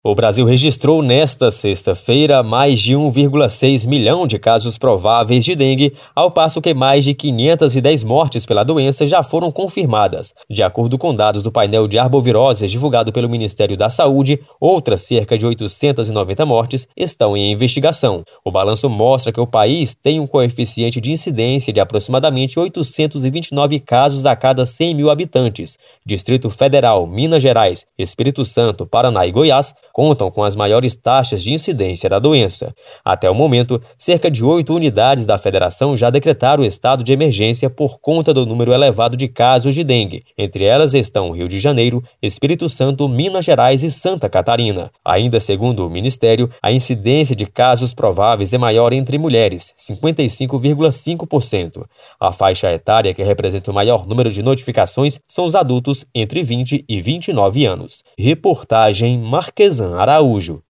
O Brasil registrou nesta sexta-feira mais de 1,6 milhão de casos prováveis de dengue, ao passo que mais de 510 mortes pela doença já foram confirmadas. De acordo com dados do painel de arboviroses divulgado pelo Ministério da Saúde, outras cerca de 890 mortes estão em investigação. O balanço mostra que o país tem um coeficiente de incidência de aproximadamente 829 casos a cada 100 mil habitantes. Distrito Federal, Minas Gerais, Espírito Santo, Paraná e Goiás contam com as maiores taxas de incidência da doença. Até o momento, cerca de 8 unidades da federação já decretaram o estado de emergência por conta do número elevado de casos de dengue. Entre elas estão Rio de Janeiro, Espírito Santo, Minas Gerais e Santa Catarina. Ainda segundo o Ministério, a incidência de casos prováveis é maior entre mulheres, 55,5%. A faixa etária que representa o maior número de notificações são os adultos entre 20 e 29 anos. Reportagem Marquesan Araújo.